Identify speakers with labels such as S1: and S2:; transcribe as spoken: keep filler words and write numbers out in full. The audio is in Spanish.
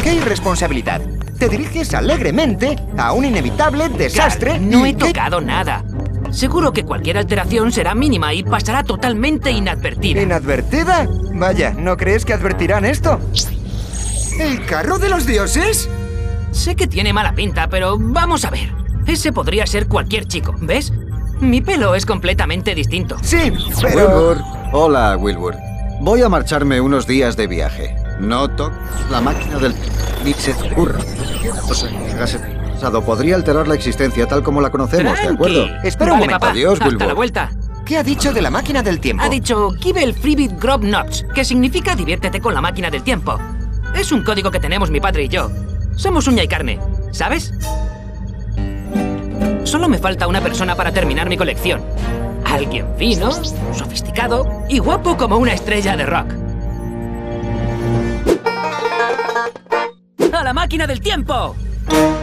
S1: ¡Qué irresponsabilidad! Te diriges alegremente a un inevitable desastre.
S2: Carl, no
S1: y
S2: he
S1: ¿qué?
S2: tocado nada. Seguro que cualquier alteración será mínima y pasará totalmente inadvertida.
S1: ¿Inadvertida? Vaya, ¿no crees que advertirán esto? ¿El carro de los dioses?
S2: Sé que tiene mala pinta, pero vamos a ver. Ese podría ser cualquier chico, ¿ves? Mi pelo es completamente distinto.
S1: Sí, pero...
S3: Wilbur. Hola, Wilbur. Voy a marcharme unos días de viaje. No toques la máquina del... ni se te ocurra. O sea, gas pasado podría alterar la existencia tal como la conocemos, ¿de acuerdo?
S2: Tranqui.
S1: Espera un
S2: Vale,
S1: momento.
S2: papá.
S3: Adiós,
S2: Hasta
S3: Wilbur.
S2: la vuelta.
S1: ¿Qué ha dicho de la máquina del tiempo?
S2: Ha dicho Kibel Freebit Grob Notch, que significa diviértete con la máquina del tiempo. Es un código que tenemos mi padre y yo. Somos uña y carne, ¿sabes? Solo me falta una persona para terminar mi colección. Alguien fino, sofisticado y guapo como una estrella de rock. ¡A la máquina del tiempo!